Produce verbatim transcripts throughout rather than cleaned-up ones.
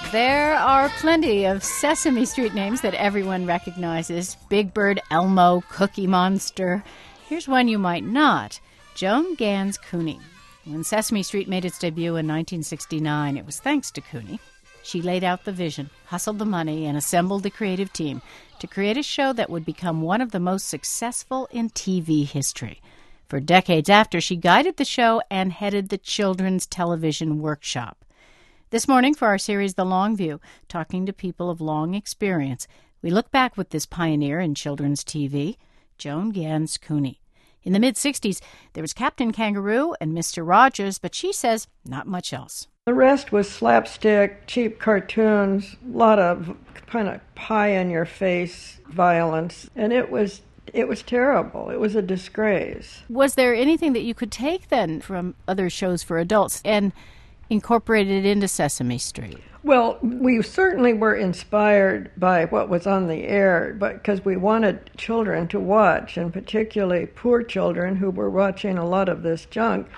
There are plenty of Sesame Street names that everyone recognizes. Big Bird Elmo, Cookie Monster. Here's one you might not. Joan Gans Cooney. When Sesame Street made its debut in nineteen sixty-nine, it was thanks to Cooney. She laid out the vision, hustled the money, and assembled the creative team to create a show that would become one of the most successful in T V history. For decades after, she guided the show and headed the Children's Television Workshop. This morning, for our series The Long View, talking to people of long experience, we look back with this pioneer in children's T V, Joan Gans Cooney. In the mid-sixties, there was Captain Kangaroo and Mister Rogers, but she says not much else. The rest was slapstick, cheap cartoons, a lot of kind of pie-in-your-face violence, and it was it was terrible. It was a disgrace. Was there anything that you could take then from other shows for adults and incorporate it into Sesame Street? Well, we certainly were inspired by what was on the air, but because we wanted children to watch, and particularly poor children who were watching a lot of this junk.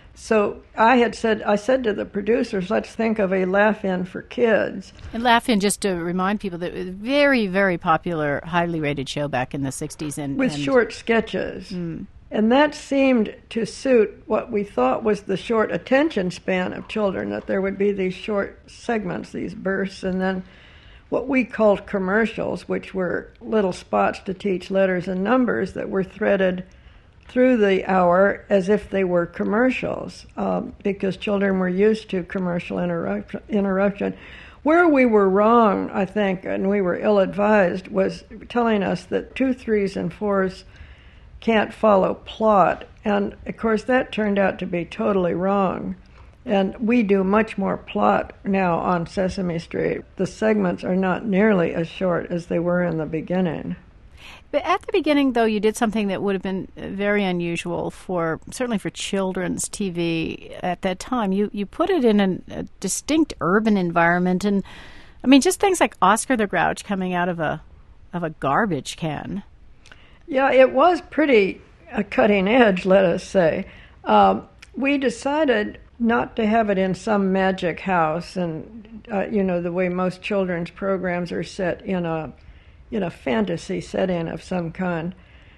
So I had said, I said to the producers, let's think of a Laugh-In for kids. And Laugh-In, just to remind people, that it was a very, very popular, highly rated show back in the sixties. And, With and short sketches. Mm. And that seemed to suit what we thought was the short attention span of children, that there would be these short segments, these bursts, and then what we called commercials, which were little spots to teach letters and numbers that were threaded through the hour as if they were commercials, um, because children were used to commercial interrupt- interruption. Where we were wrong, I think, and we were ill-advised, was telling us that two, threes, and fours can't follow plot. And, of course, that turned out to be totally wrong. And we do much more plot now on Sesame Street. The segments are not nearly as short as they were in the beginning. But at the beginning, though, you did something that would have been very unusual for, certainly for children's T V at that time. You you put it in an, a distinct urban environment. And, I mean, just things like Oscar the Grouch coming out of a of a garbage can. Yeah, it was pretty uh, cutting edge, let us say. Um, we decided not to have it in some magic house, and uh, you know the way most children's programs are set in a in a fantasy setting of some kind,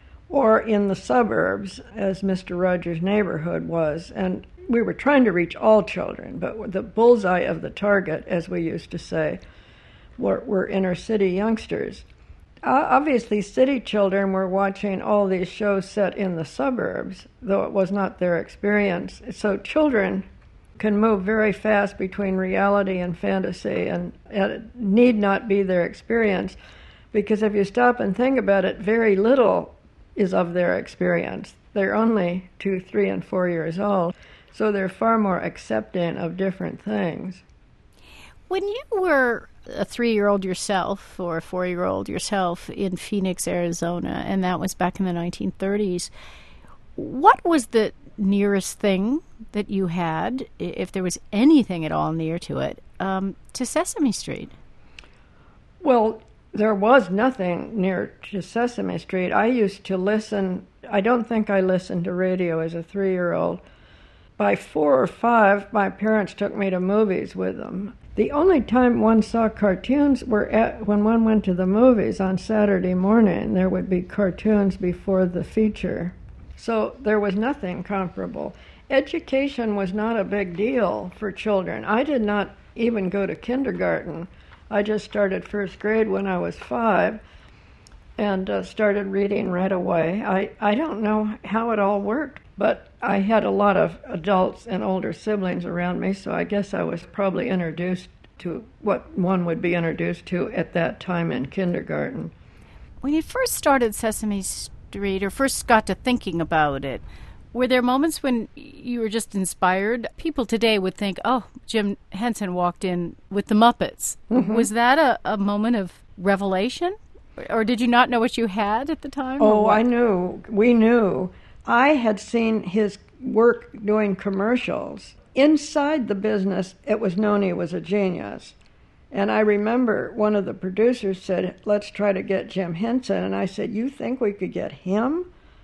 or in the suburbs, as Mister Rogers' Neighborhood was. And we were trying to reach all children, but the bullseye of the target, as we used to say, were, were inner city youngsters. Uh, obviously, city children were watching all these shows set in the suburbs, though it was not their experience. So children can move very fast between reality and fantasy, and, and it need not be their experience, because if you stop and think about it, very little is of their experience. They're only two, three, and four years old, so they're far more accepting of different things. When you were a three-year-old yourself or a four-year-old yourself in Phoenix, Arizona, and that was back in the nineteen thirties, what was the nearest thing that you had, if there was anything at all near to it, um, to Sesame Street? Well, there was nothing near to Sesame Street. I used to listen, I don't think I listened to radio as a three-year-old. By four or five, my parents took me to movies with them. The only time one saw cartoons were at, when one went to the movies on Saturday morning. There would be cartoons before the feature. So there was nothing comparable. Education was not a big deal for children. I did not even go to kindergarten. I just started first grade when I was five and uh, started reading right away. I, I don't know how it all worked, but I had a lot of adults and older siblings around me, so I guess I was probably introduced to what one would be introduced to at that time in kindergarten. When you first started Sesame Street, or first got to thinking about it, were there moments when you were just inspired? People today would think, oh, Jim Henson walked in with the Muppets. Mm-hmm. Was that a, a moment of revelation? Or did you not know what you had at the time? Oh, I knew. We knew. I had seen his work doing commercials. Inside the business, it was known he was a genius. And I remember one of the producers said, let's try to get Jim Henson. And I said, you think we could get him?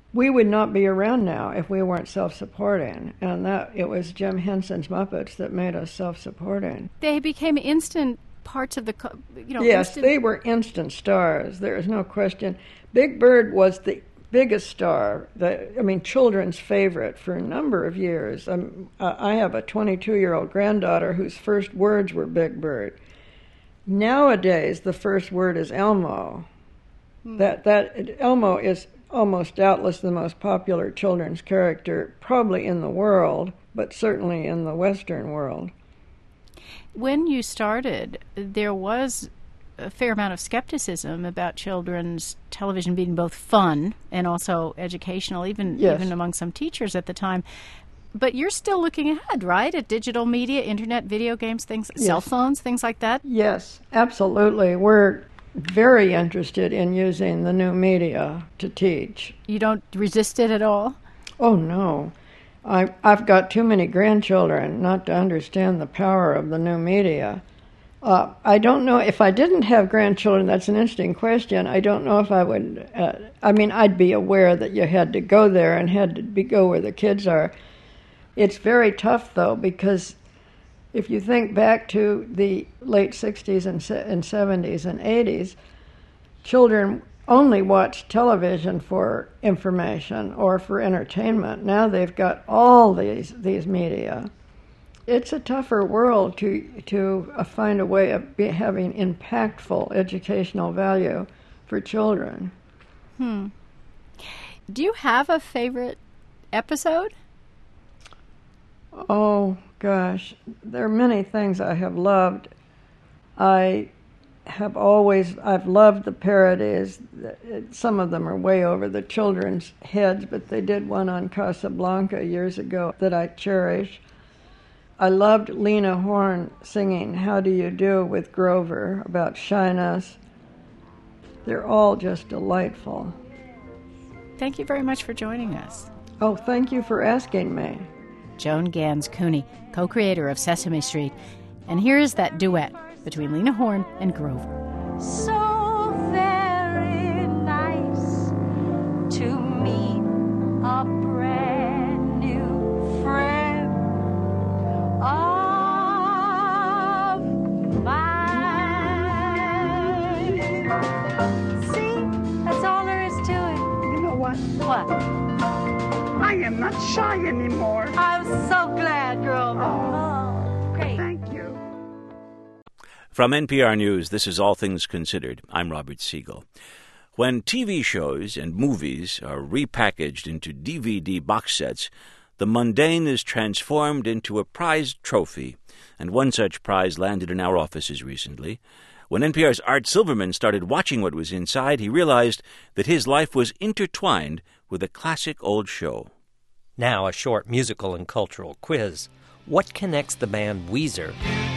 we would not be around now if we weren't self-supporting. And that it was Jim Henson's Muppets that made us self-supporting. They became instant parts of the, you know. Yes, instant... they were instant stars. There is no question. Big Bird was the biggest star, the, I mean, children's favorite for a number of years. Um, I have a twenty-two-year-old granddaughter whose first words were Big Bird. Nowadays, the first word is Elmo. Hmm. That that Elmo is almost doubtless the most popular children's character, probably in the world, but certainly in the Western world. When you started, there was a fair amount of skepticism about children's television being both fun and also educational, even yes. even among some teachers at the time. But you're still looking ahead, right, at digital media, internet, video games, things, yes. cell phones, things like that? Yes, absolutely. We're very interested in using the new media to teach. You don't resist it at all? Oh, no. I, I've got too many grandchildren not to understand the power of the new media. Uh, I don't know if I didn't have grandchildren. That's an interesting question. I don't know if I would. Uh, I mean, I'd be aware that you had to go there and had to be, go where the kids are. It's very tough, though, because if you think back to the late sixties and, and seventies and eighties, children only watched television for information or for entertainment. Now they've got all these these media. It's a tougher world to to uh, find a way of be, having impactful educational value for children. Hmm. Do you have a favorite episode? Oh, gosh. There are many things I have loved. I have always, I've loved the parodies. Some of them are way over the children's heads, but they did one on Casablanca years ago that I cherish. I loved Lena Horne singing How Do You Do with Grover about shyness. They're all just delightful. Thank you very much for joining us. Oh, thank you for asking me. Joan Gans Cooney, co-creator of Sesame Street. And here is that duet between Lena Horne and Grover. So very nice to meet a brand new friend of mine. See, that's all there is to it. You know what? What? I am not shy anymore. I'm so glad, Grover. Oh, oh great. Thank you. From N P R News, this is All Things Considered. I'm Robert Siegel. When T V shows and movies are repackaged into D V D box sets, the mundane is transformed into a prized trophy, and one such prize landed in our offices recently. When N P R's Art Silverman started watching what was inside, he realized that his life was intertwined with a classic old show. Now a short musical and cultural quiz. What connects the band Weezer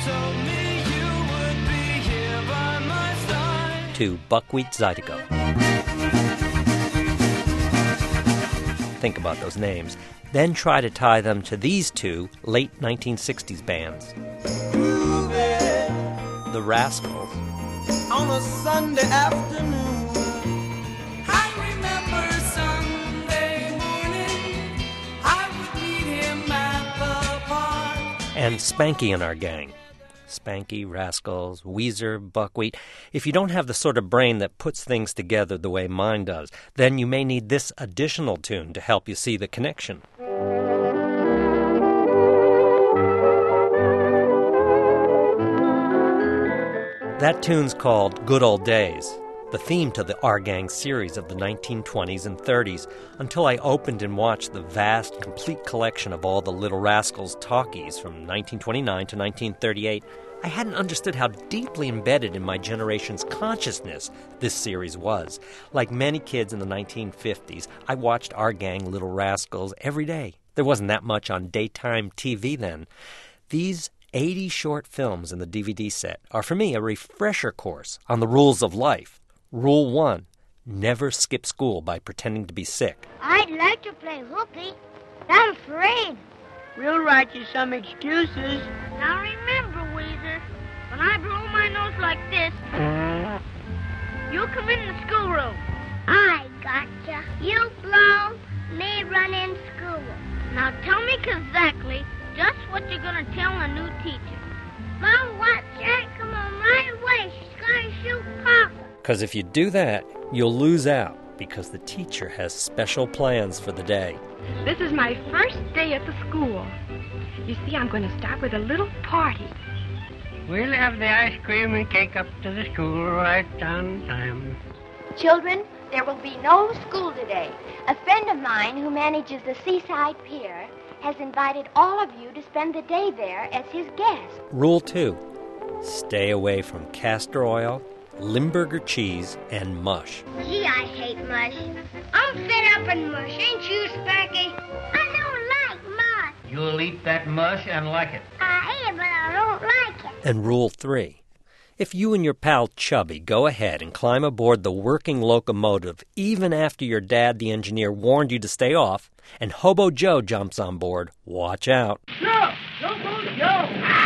to Buckwheat Zydeco? Think about those names. Then try to tie them to these two late nineteen sixties bands. The Rascals. On a Sunday afternoon, I remember Sunday morning, I would meet him at the park. And Spanky and our gang. Spanky, Rascals, Weezer, Buckwheat. If you don't have the sort of brain that puts things together the way mine does, then you may need this additional tune to help you see the connection. That tune's called Good Old Days, the theme to the Our Gang series of the nineteen twenties and thirties, until I opened and watched the vast, complete collection of all the Little Rascals talkies from nineteen twenty-nine to nineteen thirty-eight. I hadn't understood how deeply embedded in my generation's consciousness this series was. Like many kids in the nineteen fifties, I watched Our Gang Little Rascals every day. There wasn't that much on daytime T V then. These eighty short films in the D V D set are, for me, a refresher course on the rules of life. Rule one, never skip school by pretending to be sick. I'd like to play hooky. I'm afraid. We'll write you some excuses. Now remember, Weezer, when I blow my nose like this, you come in the schoolroom. I gotcha. You blow, me run in school. Now tell me exactly just what you're going to tell a new teacher. Mom, watch that. Come on right away. She's going to shoot Papa. Because if you do that, you'll lose out because the teacher has special plans for the day. This is my first day at the school. You see, I'm going to start with a little party. We'll have the ice cream and cake up to the school right on time. Children, there will be no school today. A friend of mine who manages the Seaside Pier has invited all of you to spend the day there as his guest. Rule two, stay away from castor oil, Limburger cheese, and mush. Gee, I hate mush. I'm fed up with mush. Ain't you, Sparky? I don't like mush. You'll eat that mush and like it. I am, but I don't like it. And rule three, if you and your pal Chubby go ahead and climb aboard the working locomotive even after your dad, the engineer, warned you to stay off, and Hobo Joe jumps on board, watch out. No! Don't go, Joe!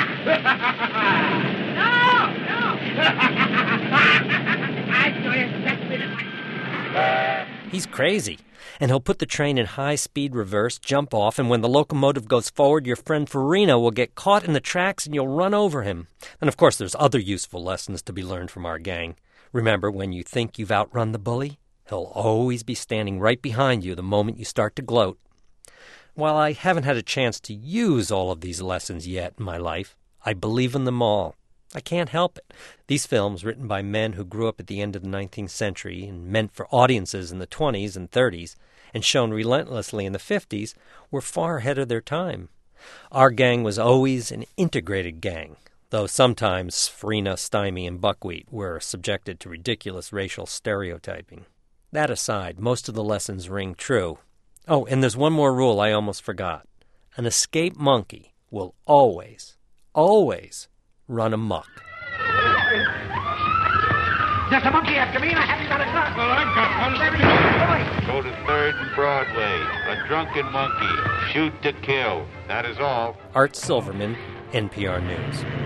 no! No! I saw you that minute. He's crazy, and he'll put the train in high-speed reverse, jump off, and when the locomotive goes forward, your friend Farina will get caught in the tracks and you'll run over him. And of course, there's other useful lessons to be learned from our gang. Remember, when you think you've outrun the bully, he'll always be standing right behind you the moment you start to gloat. While I haven't had a chance to use all of these lessons yet in my life, I believe in them all. I can't help it. These films, written by men who grew up at the end of the nineteenth century and meant for audiences in the twenties and thirties, and shown relentlessly in the fifties, were far ahead of their time. Our gang was always an integrated gang, though sometimes Farina, Stymie, and Buckwheat were subjected to ridiculous racial stereotyping. That aside, most of the lessons ring true. Oh, and there's one more rule I almost forgot. An escaped monkey will always, always run amok. There's a monkey after me and I haven't got a gun. Well, I've got one. Go to third and Broadway. A drunken monkey. Shoot to kill. That is all. Art Silverman, N P R News.